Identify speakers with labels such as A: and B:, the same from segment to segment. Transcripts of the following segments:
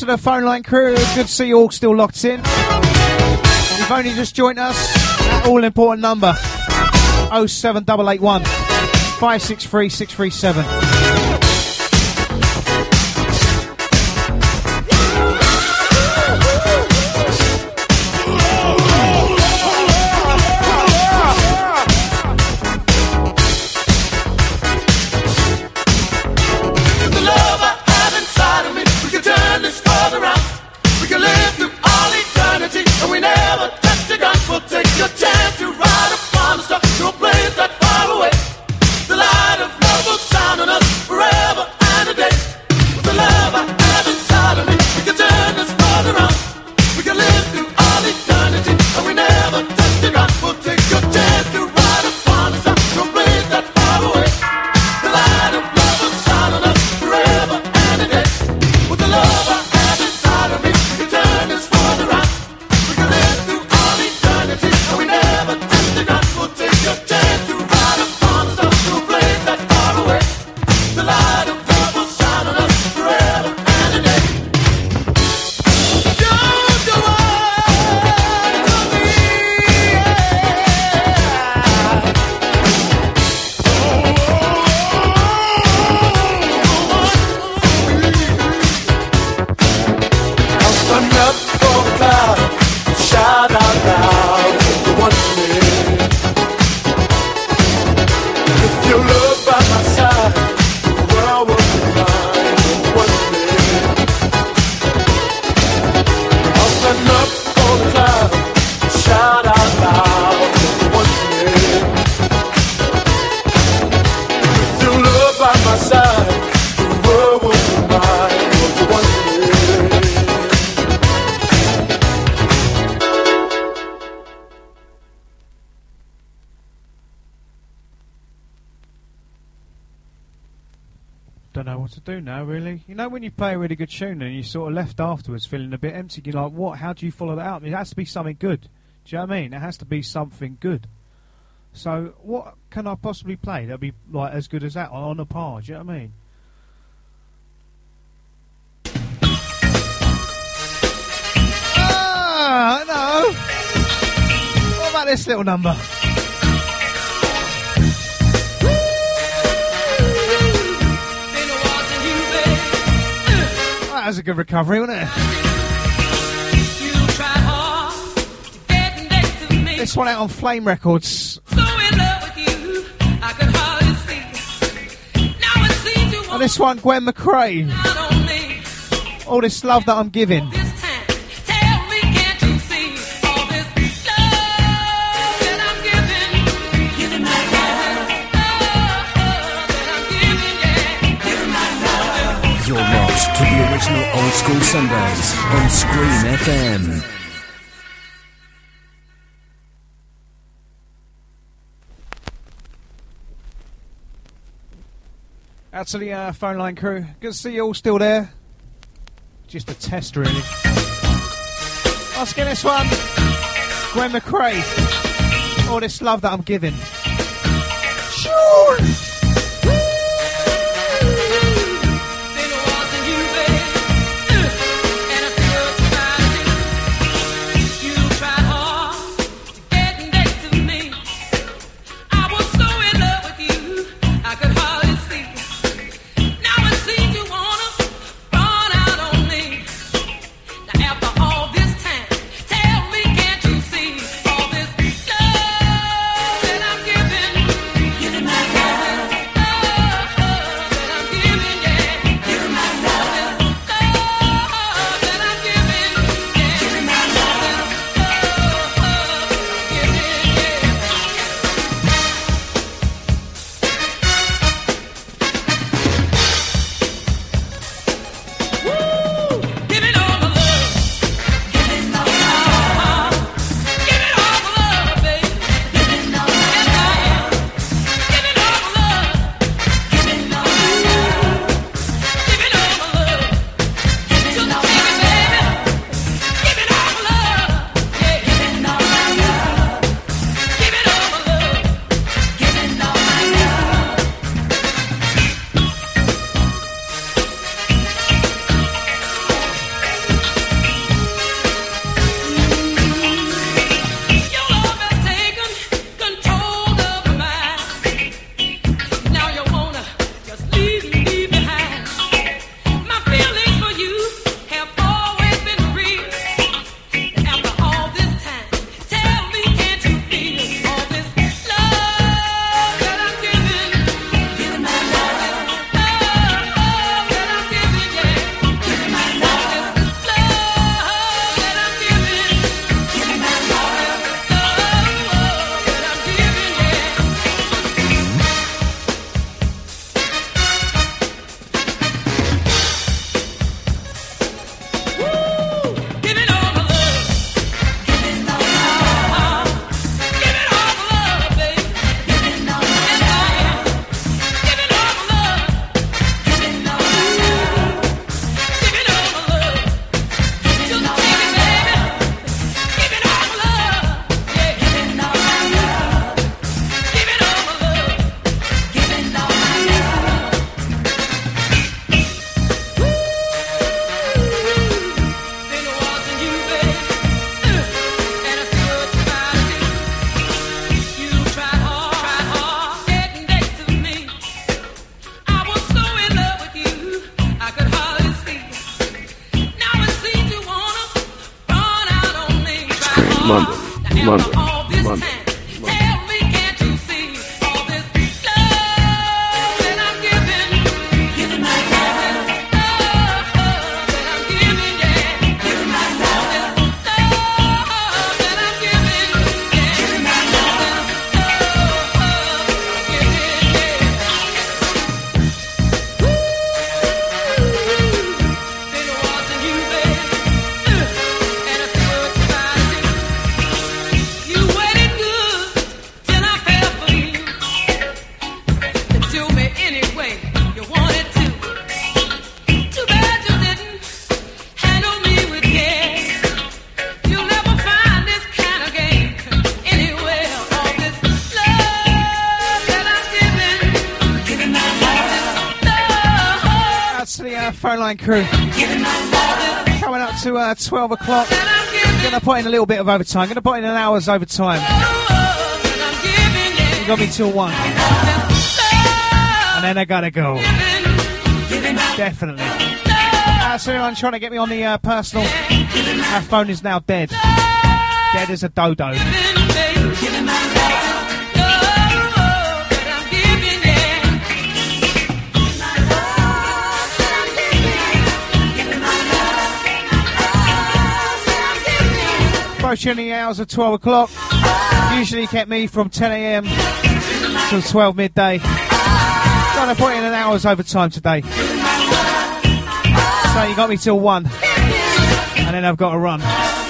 A: to the phone line crew. Good to see you all still locked in. You've only just joined us. That all important number 07881 563 637. Don't know what to do now, really. You know when you play a really good tune and you're sort of left afterwards feeling a bit empty, you're like, what? How do you follow that up? It has to be something good. Do you know what I mean? It has to be something good. So what can I possibly play that'll be like as good as that on a par? Do you know what I mean? I know. What about this little number? That was a good recovery, wasn't it? This one out on Flame Records. So in love with you, I could hardly see. Now it seems you and this one, Gwen McRae. All this love that I'm giving.
B: You're lost to the original Old School Sundays on Scream FM.
A: Out to the phone line crew. Good to see you all still there. Just a test, really. Let's get this one. Gwen McRae. All this love that I'm giving. Sure.
C: Yeah.
A: Crew coming up to 12 o'clock. Gonna put in a little bit of overtime. Gonna put in an hour's overtime. You got me till 1, and then I gotta go. Definitely. So anyone trying to get me on the personal, our phone is now dead. Dead as a dodo. Approaching the hours of 12 o'clock. Usually kept me from 10 a.m. till 12 midday. Gonna put in an hour's overtime today. So you got me till 1. And then I've got to run.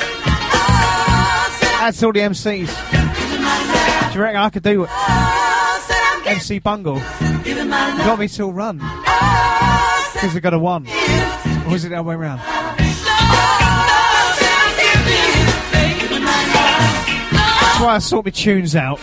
A: That's all the MCs. Do you reckon I could do it? MC Bungle. You got me till run. Because I got a 1. Or is it the other way around? That's why I sort my tunes out.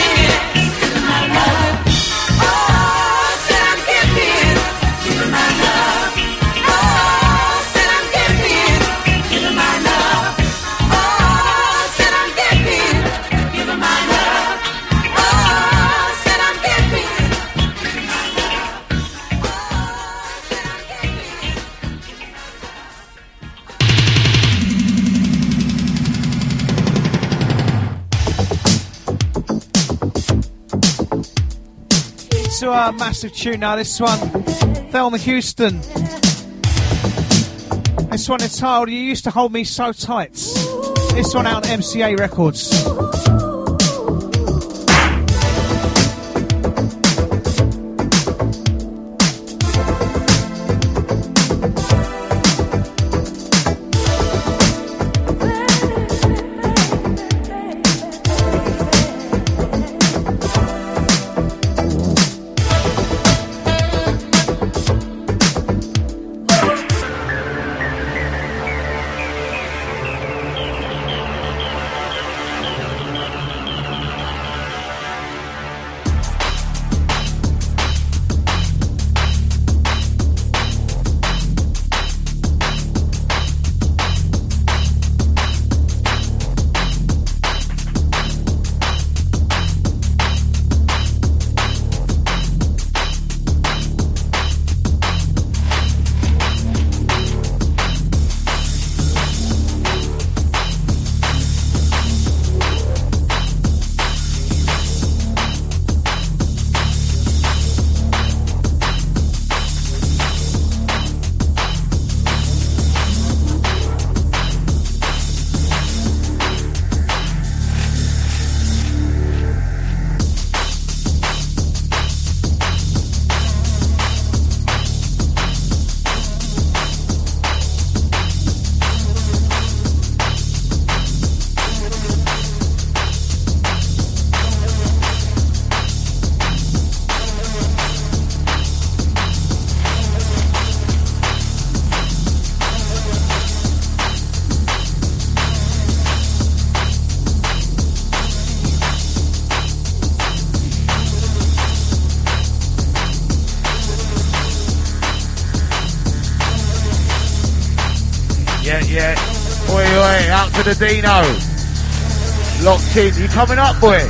A: To a massive tune now, this one, Thelma Houston. This one is titled You Used to Hold Me So Tight. This one out on MCA Records.
C: Yeah. Oi, out to the Dino. Locked in. You coming up, boy?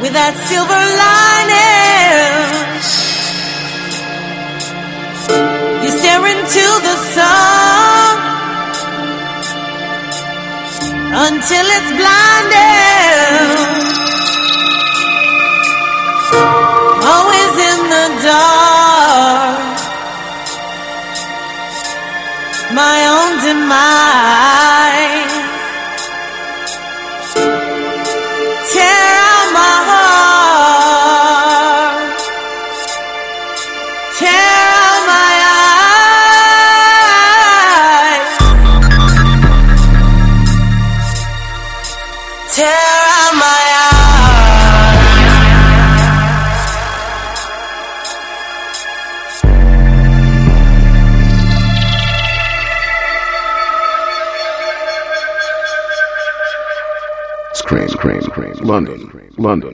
D: with that silver lining. You stare into the sun until it's blinding. Always in the dark, my own demise. Tear out my heart, tear out my eyes, tear out my eyes.
E: Scream, London.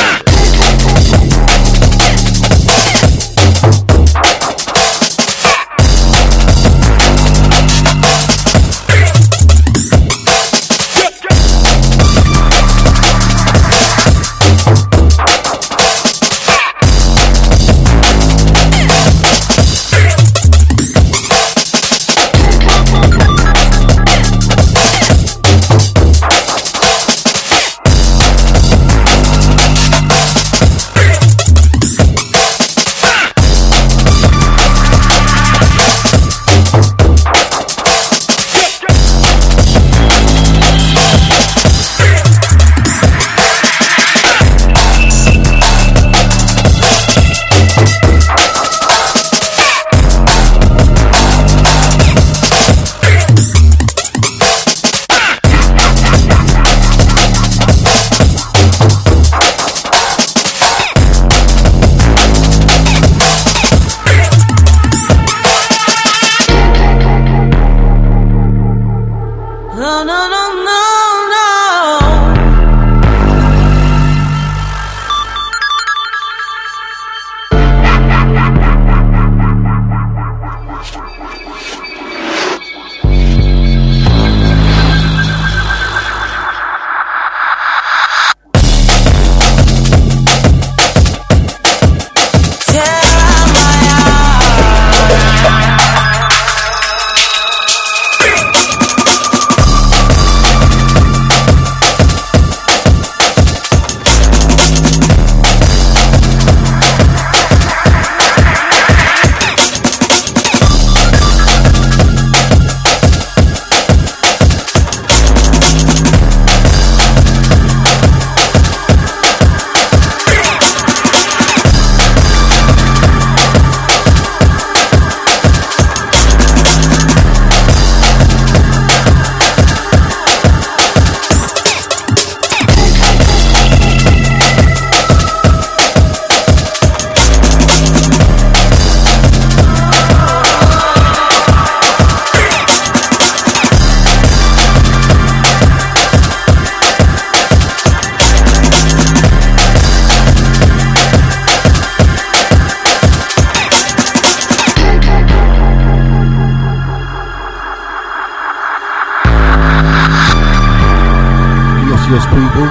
F: Yes, people.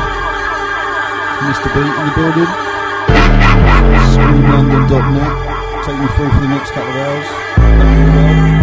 F: It's Mr. Beat in the building. ScreamLondon.net. Take you through for the next couple of hours. Thank you well.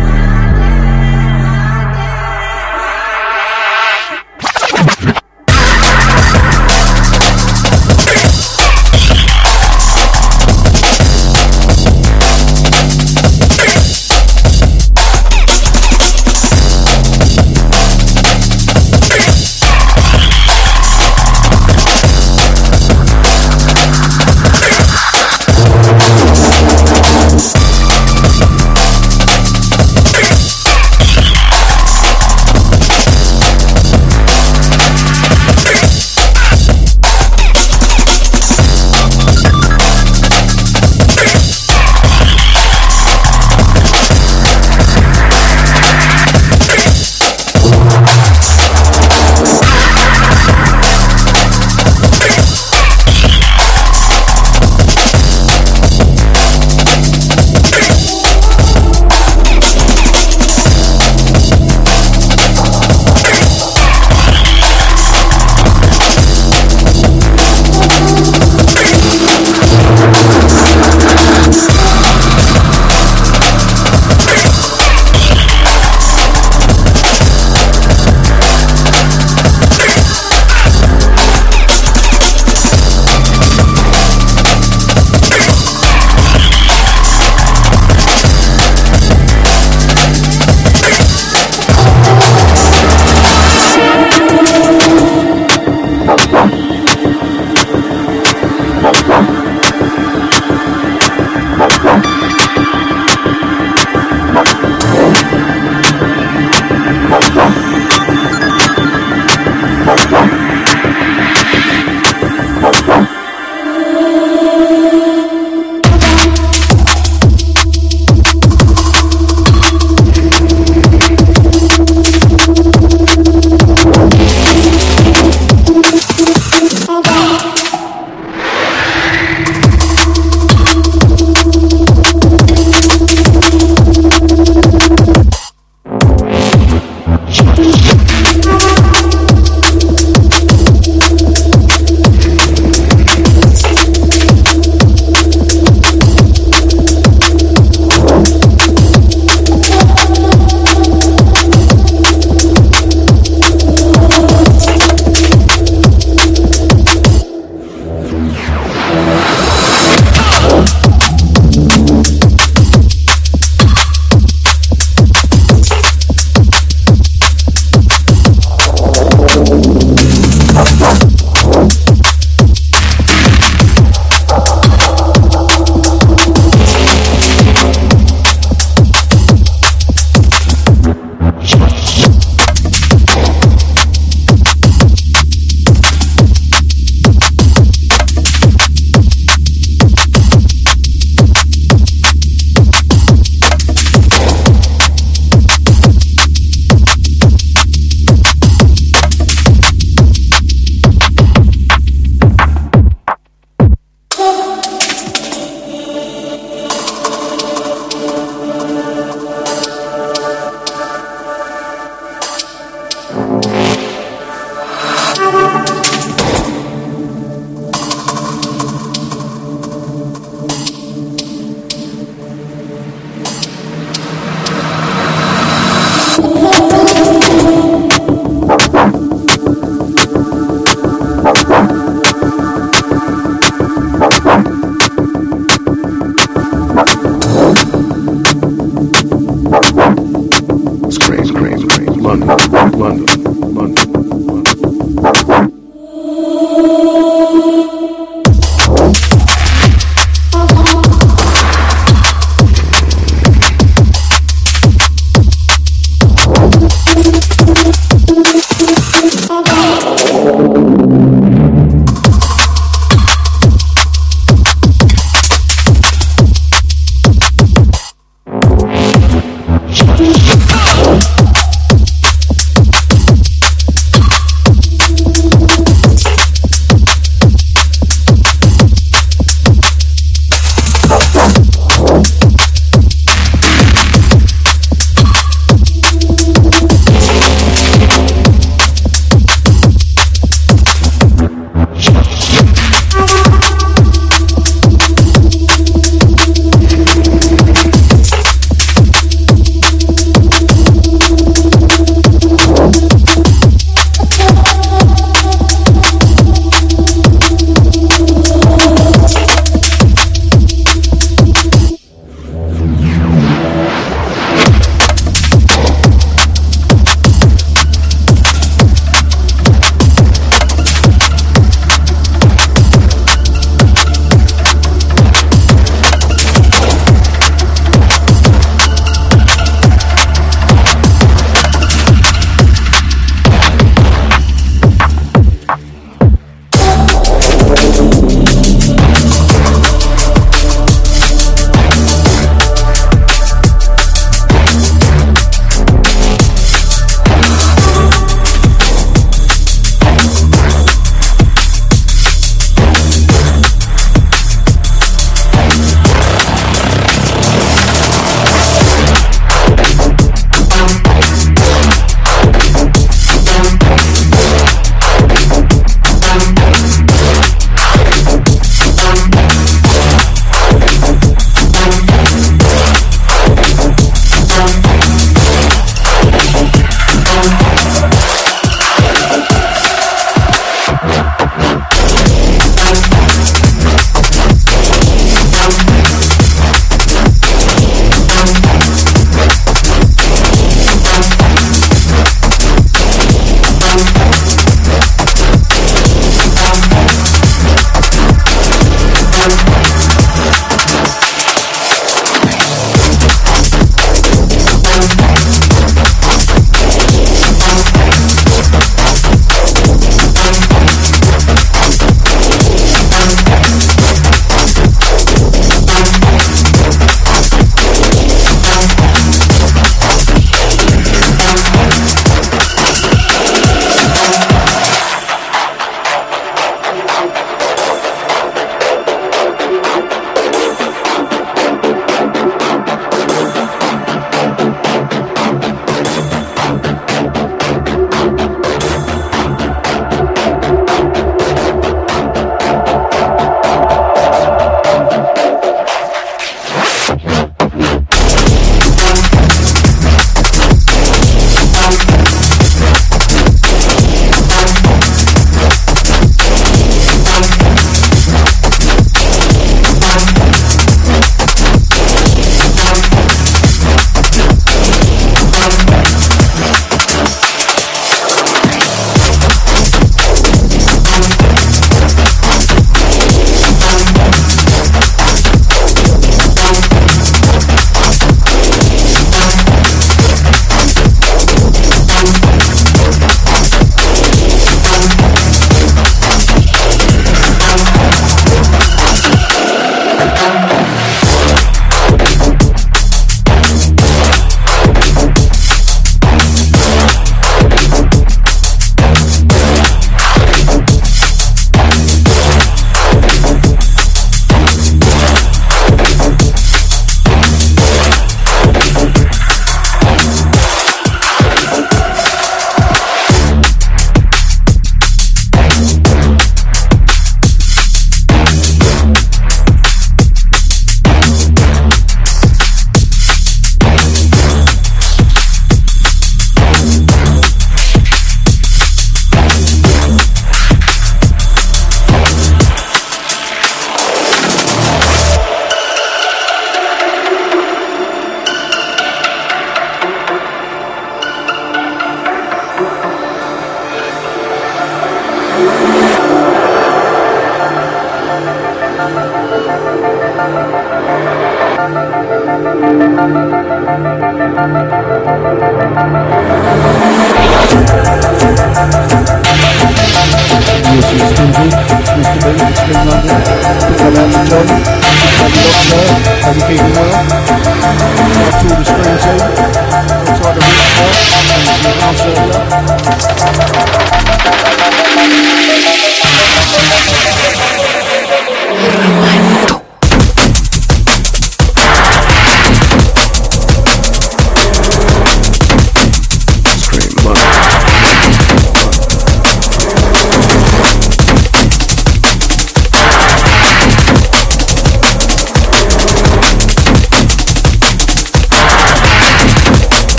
F: usual. Mr. B, Scream London. Big love out to John. Big love there. Hope you're keeping well. Love to all the Scream team. Outside the Rich Park. And the house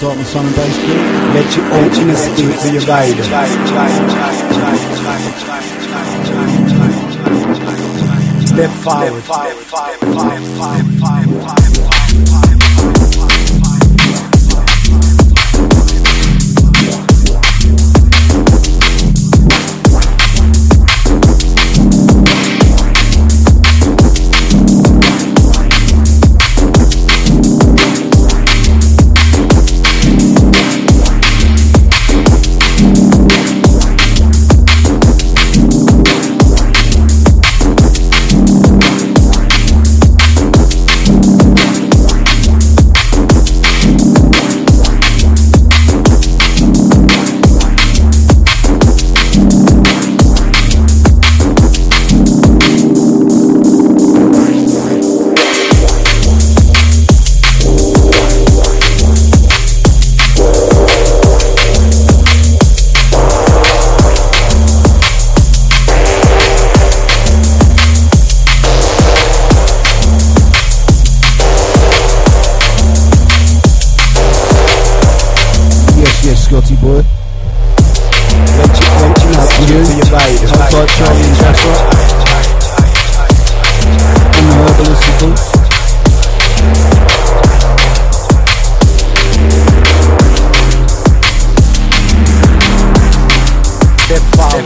F: type of sun and bass crew.
G: Let your emptiness speak for your rider. Step forward.
F: Scotty boy. Let you know for your baby. Hold tight, Charlie and Jasper. And the herbalisticals.
G: Step forward.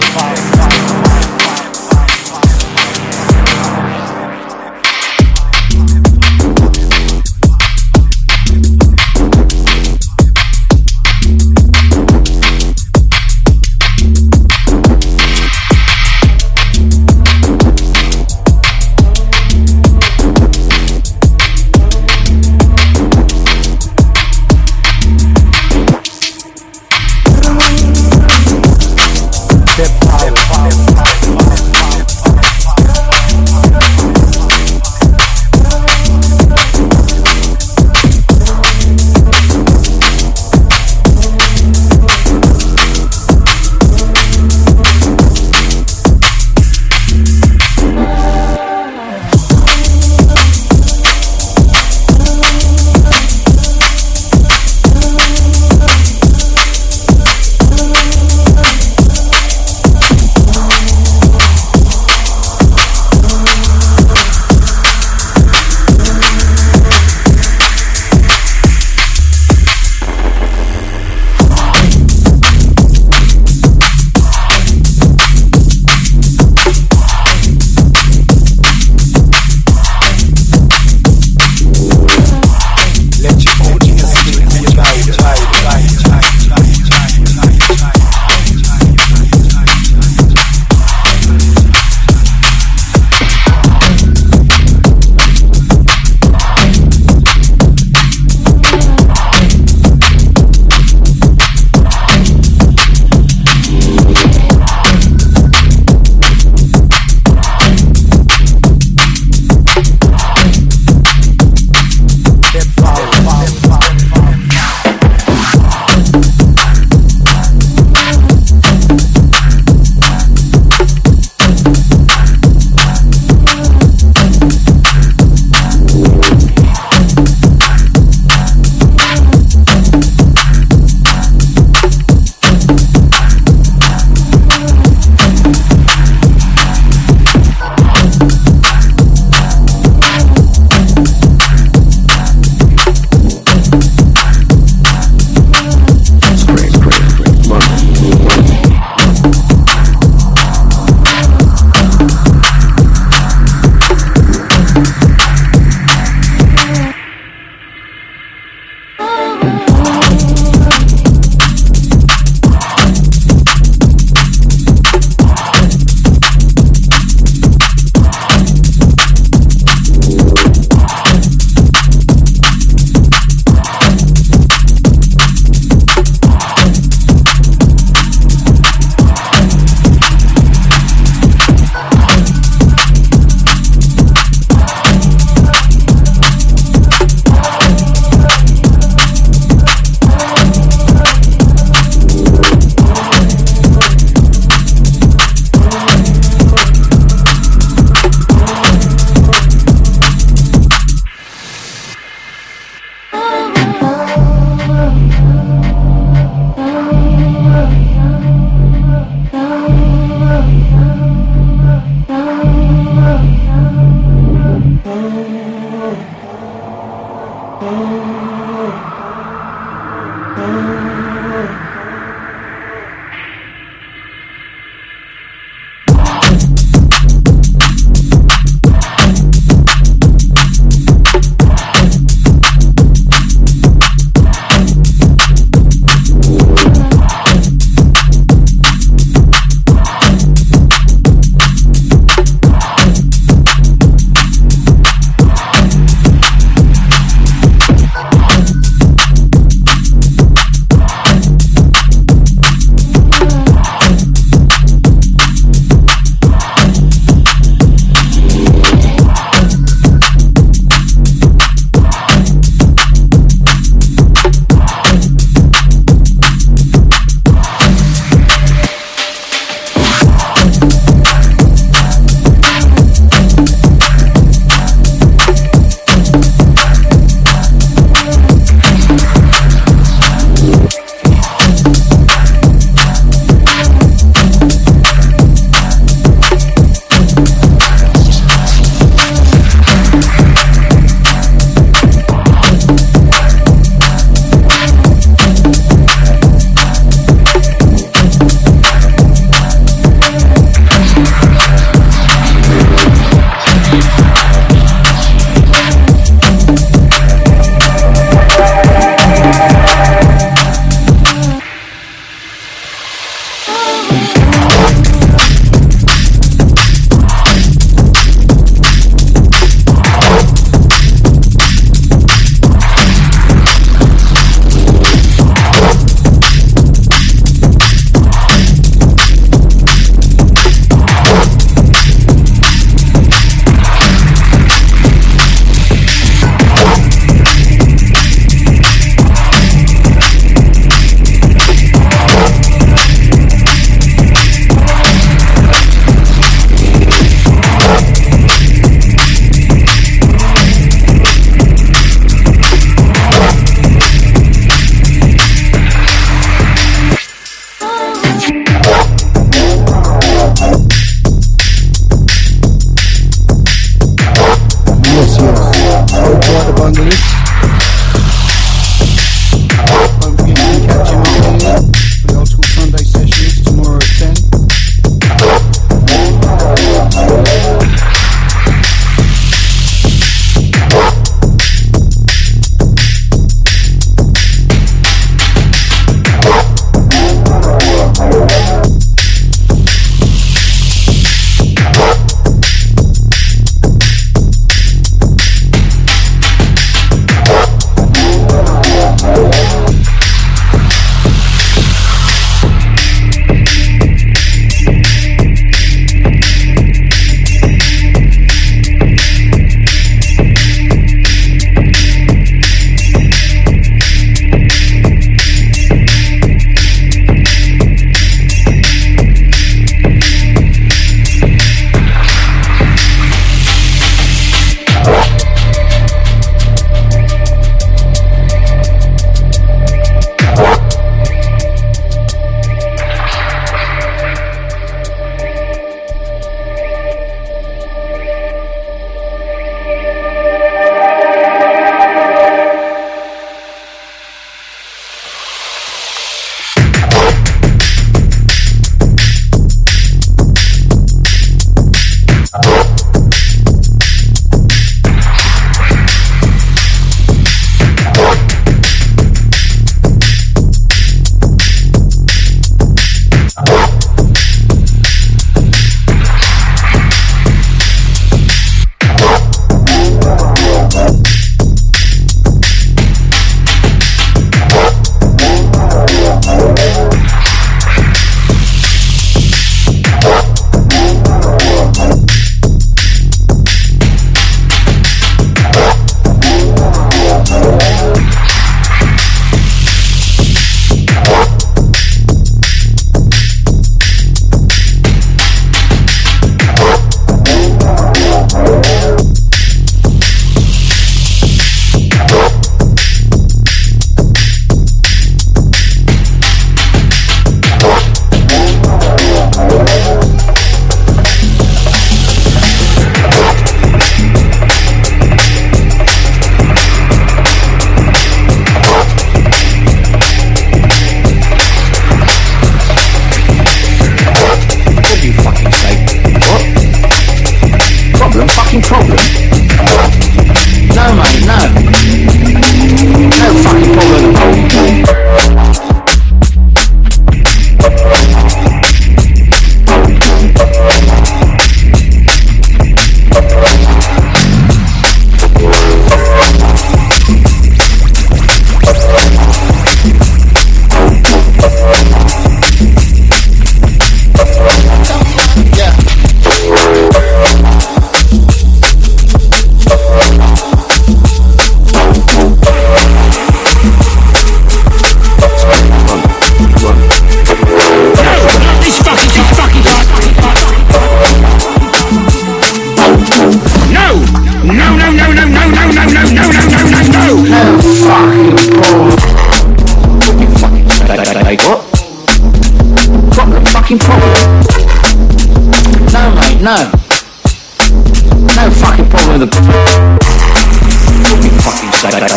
H: No fucking problem with the fucking sake.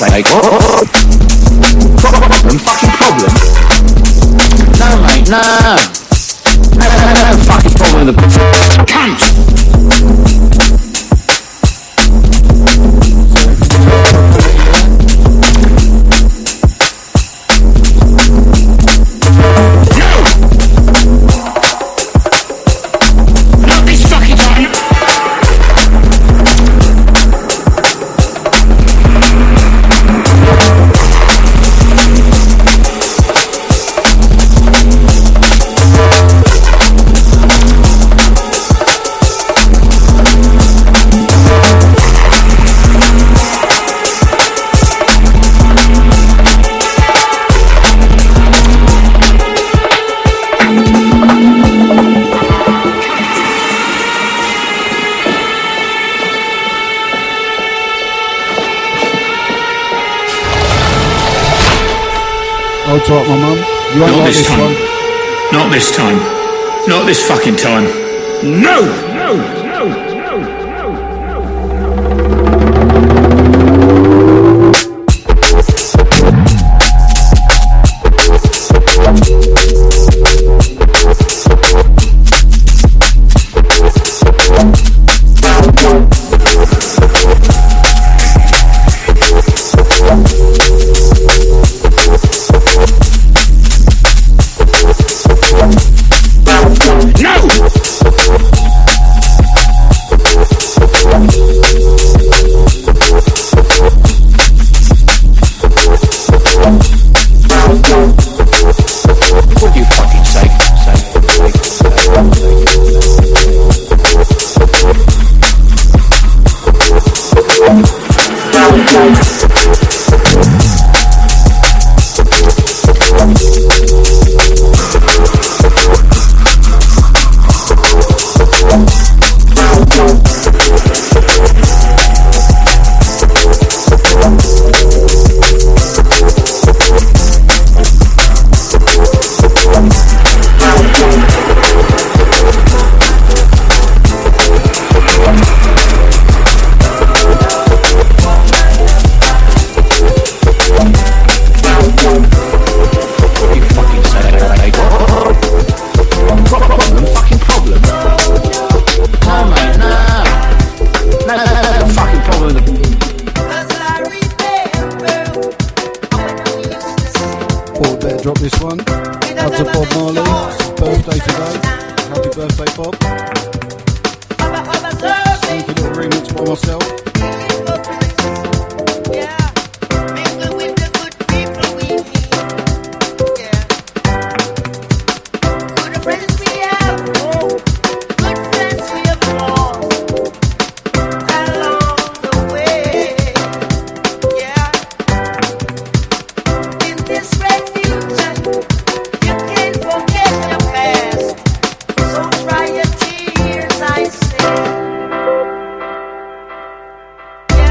H: Fucking problem. No, mate, no fucking problem with the cunt.
F: Hold tight, my mum. You won't like this one.
I: Not this time. Not this fucking time. No!
D: Yeah.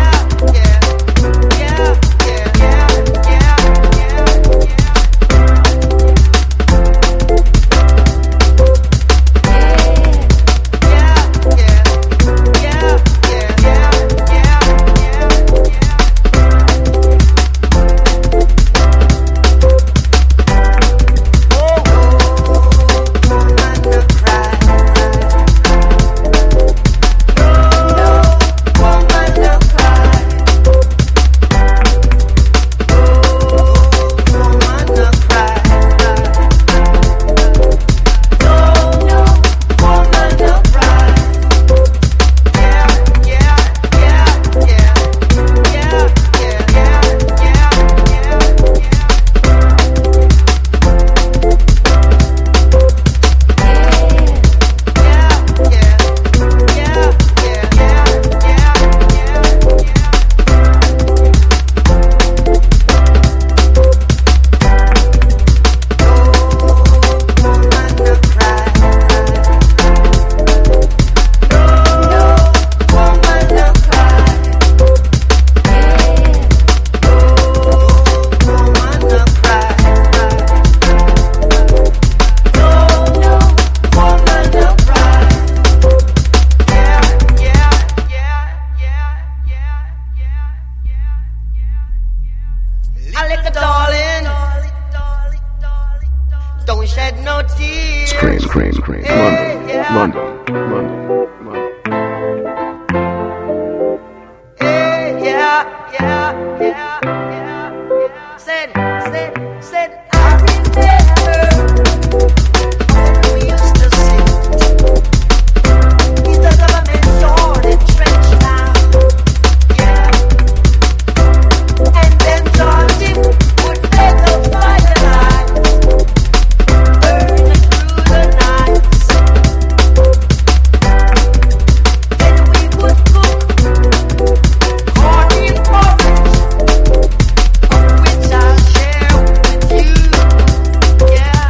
D: shed no tears.
E: Scream.
D: Hey, yeah.
E: London.
D: Hey, yeah. Said, I remember when we used to sit. He's the government sword and trench now. Yeah. And then Georgie would let the firelight burn through the nights. Then we would cook corn in porridge, of which I'll share with you. Yeah.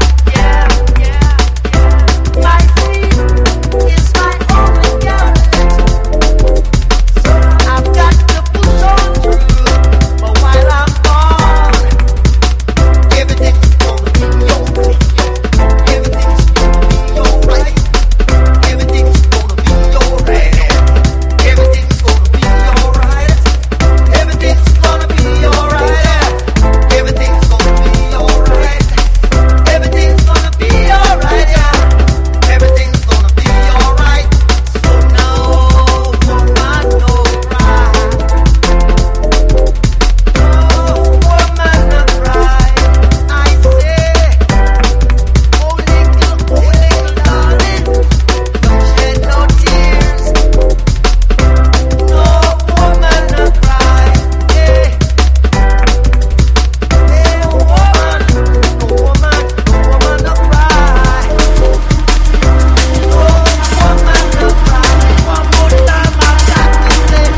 D: My sleep is my only outlet, so I've got to push on through. But while I'm gone, everything's gonna be okay. Everything's gonna be alright. Everything's gonna be alright. Everything's gonna be alright. Everything's gonna be alright. Everything's gonna be alright. Everything's gonna be alright. Yeah. Everything's gonna be alright. So no woman, no cry. No woman, no cry. I say, oh little darling, don't shed no tears. No woman, no cry. Hey, woman, no woman, no cry. No woman, no cry. One more time, I got to say,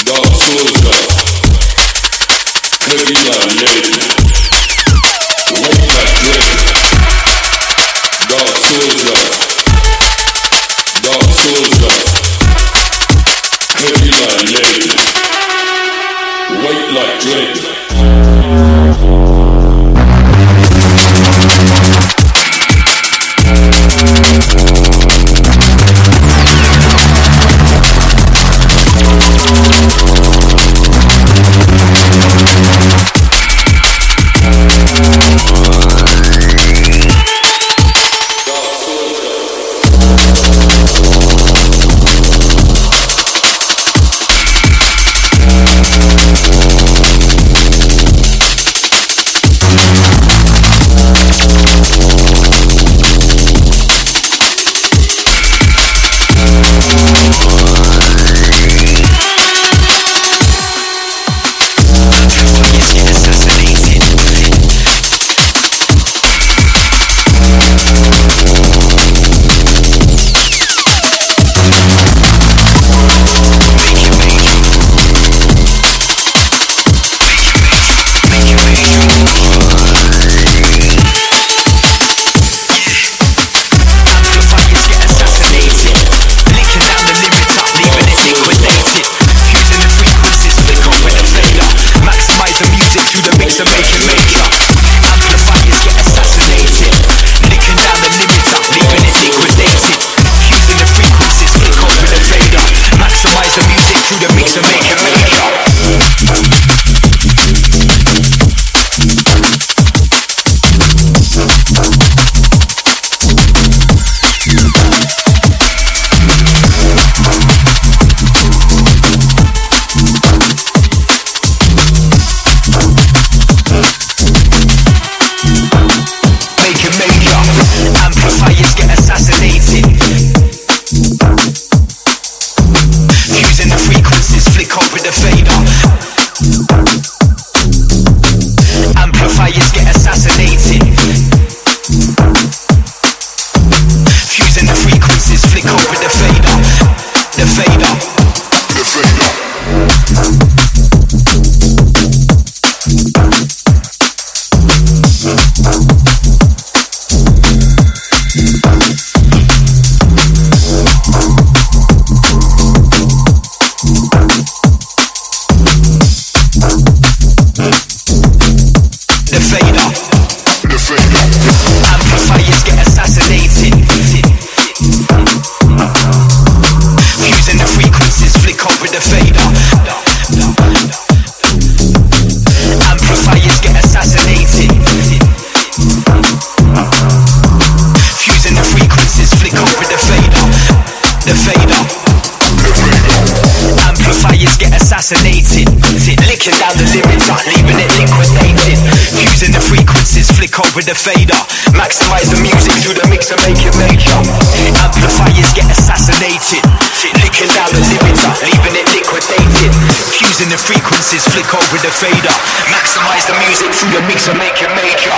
J: With the fader, maximize the music through the mixer, make it major. Amplifiers get assassinated, licking down the limiter, leaving it liquidated. Fusing the frequencies, flick over the fader, maximize the music through the mixer, make it major.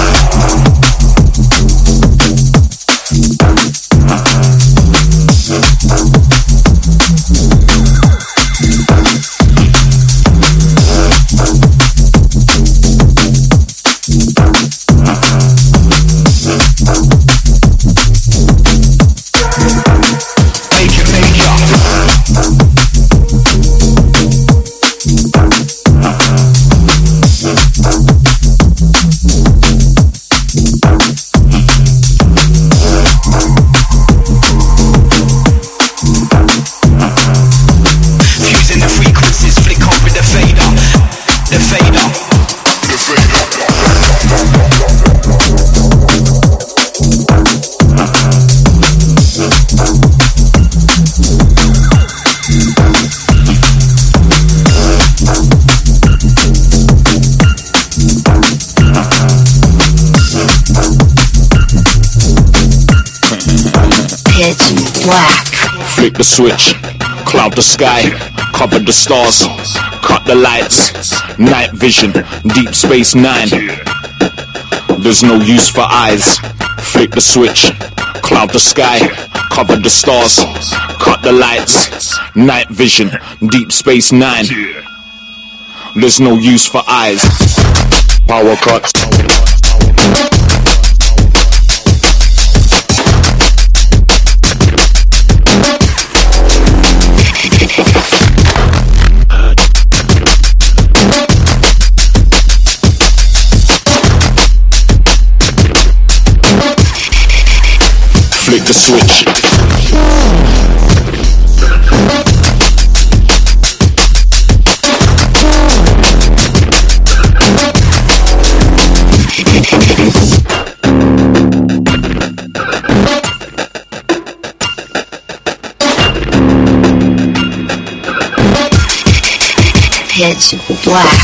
K: Flick the switch, cloud the sky, cover the stars, cut the lights, night vision, Deep Space Nine. There's no use for eyes. Flick the switch, cloud the sky, cover the stars, cut the lights, night vision, Deep Space Nine. There's no use for eyes. Power cuts. Flick the switch.
L: Pitch black.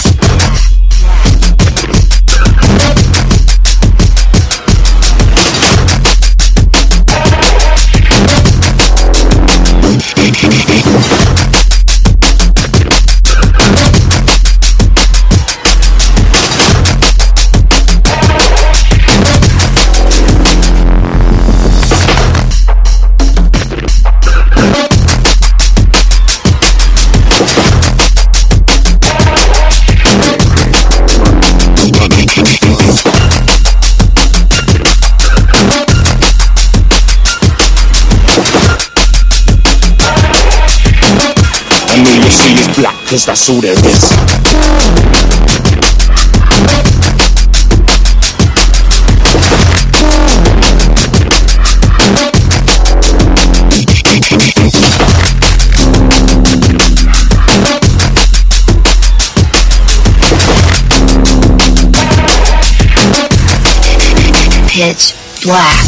K: Black, cause that's all there is.
L: Pitch black.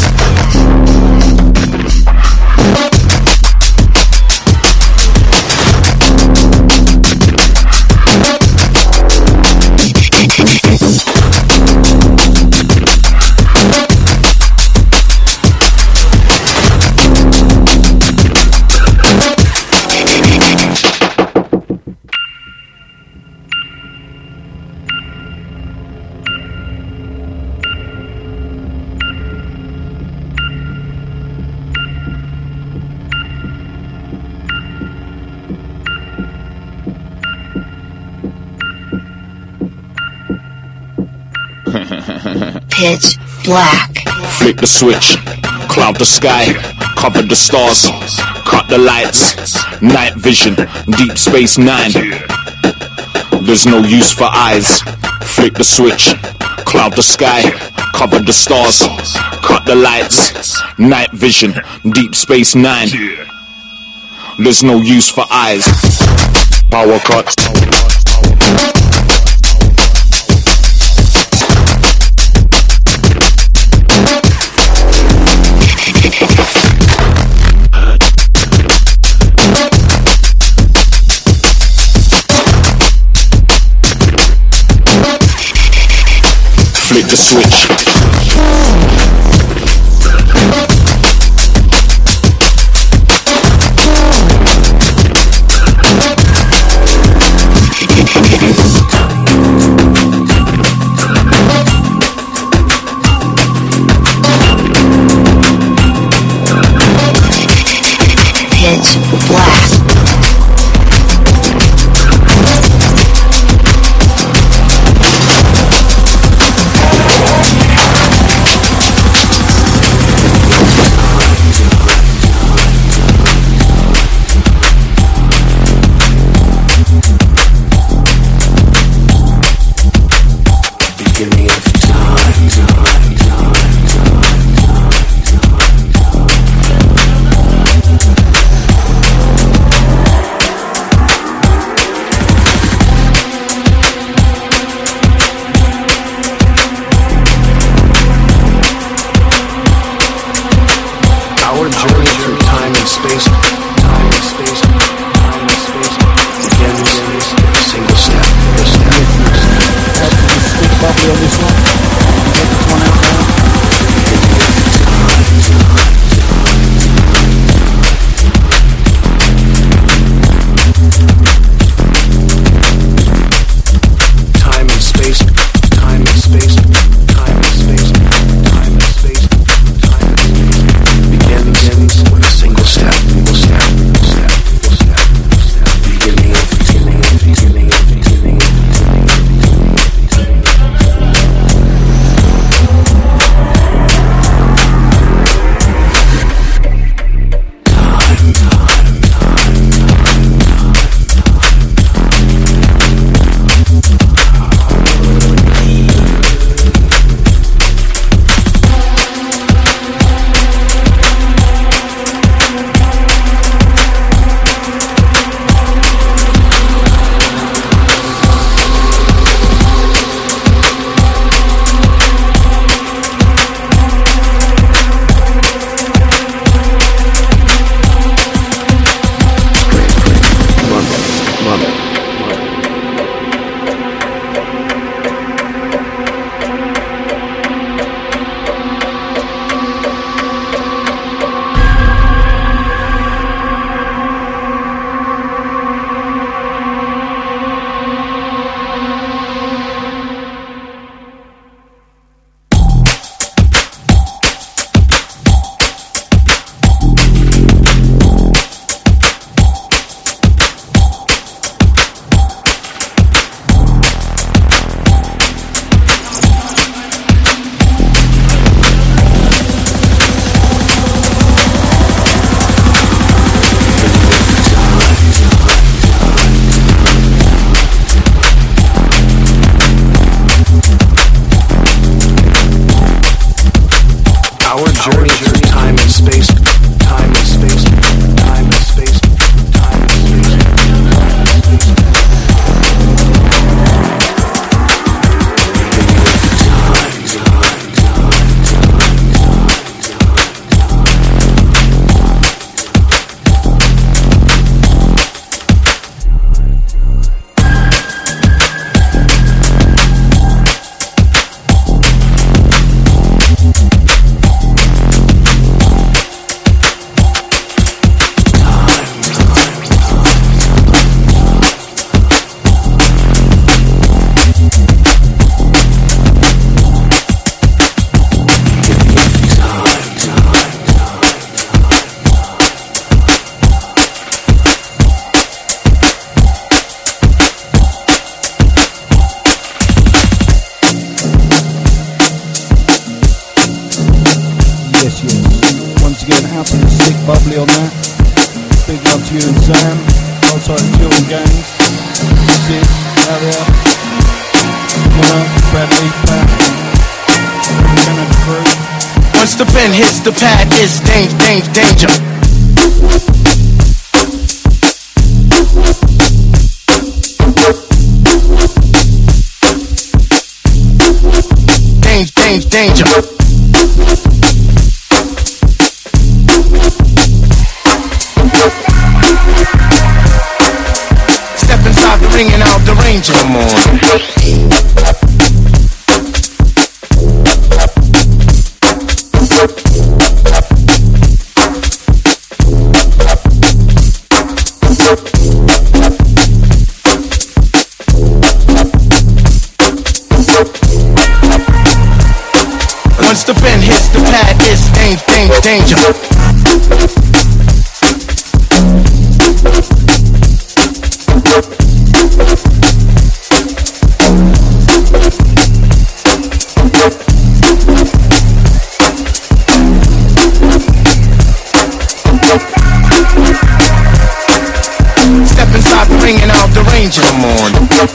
L: Pitch black.
K: Flick the switch, cloud the sky, cover the stars, cut the lights, night vision, Deep Space Nine. There's no use for eyes. Flick the switch, cloud the sky, cover the stars, cut the lights, night vision, Deep Space Nine. There's no use for eyes. Power cuts. Flick the switch.
L: Pitch black.
F: bubbly on that. Big love to you and Sam. Outside the Chilton Gangs. Sid, Harrier, Connor, Bradley, Pat. We're the crew.
J: Once the pen hits the pad, it's danger. Danger. Step inside the ring and out the ranger. Come on. Once the pen hits the pad, it's danger. Step inside the ring and out the ranger. Come on.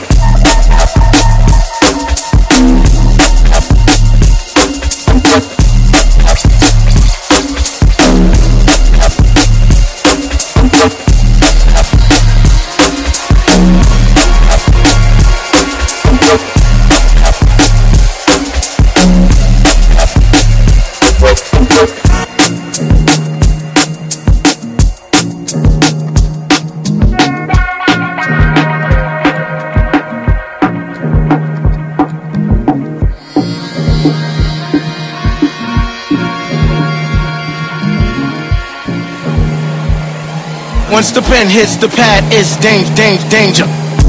J: Once the pen hits the pad, it's danger.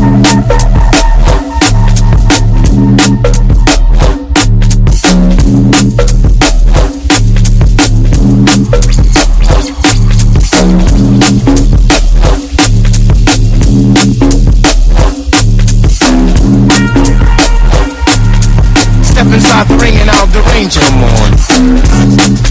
J: Step inside the ring and out the ranger. Come on.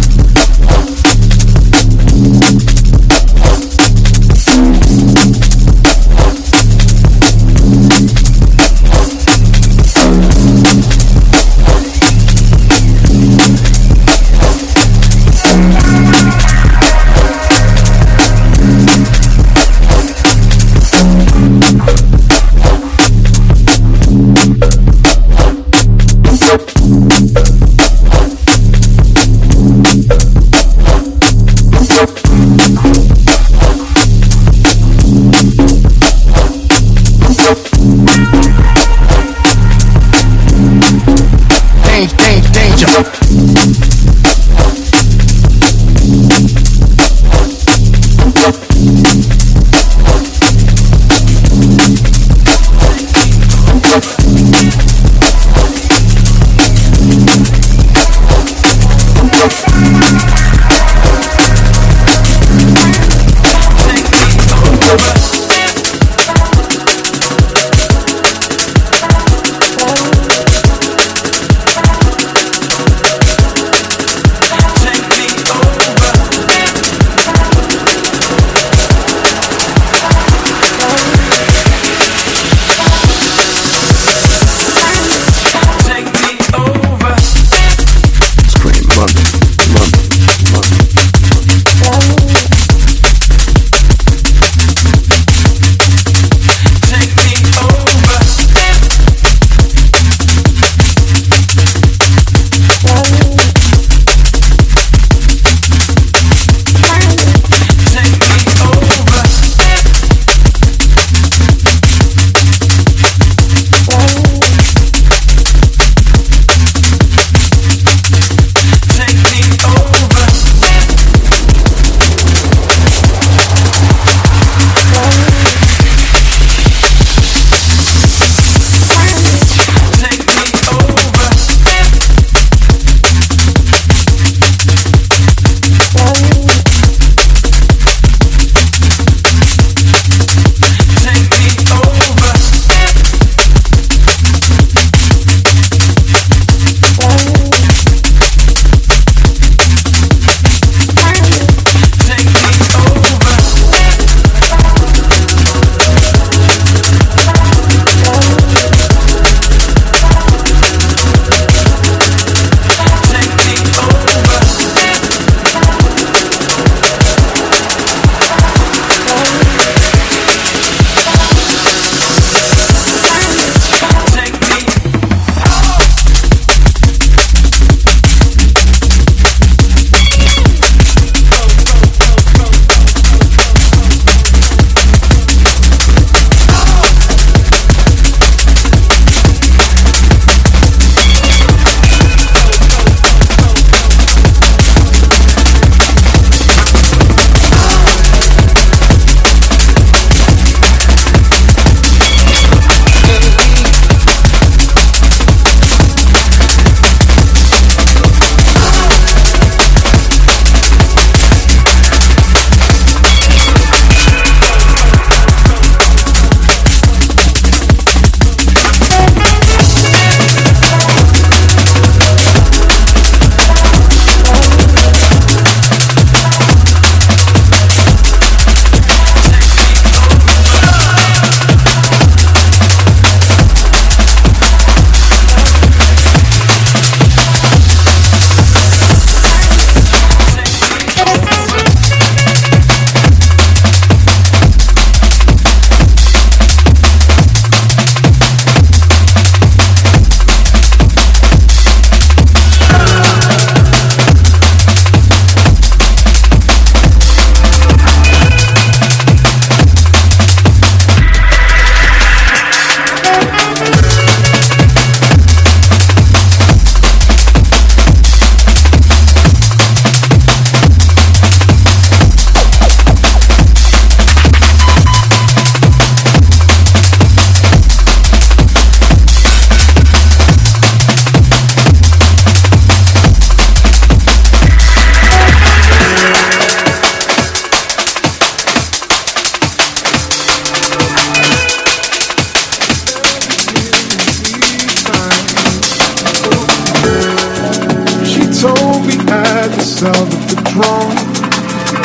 M: sound of the drum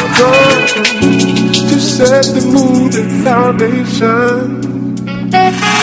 M: to set the mood and foundation.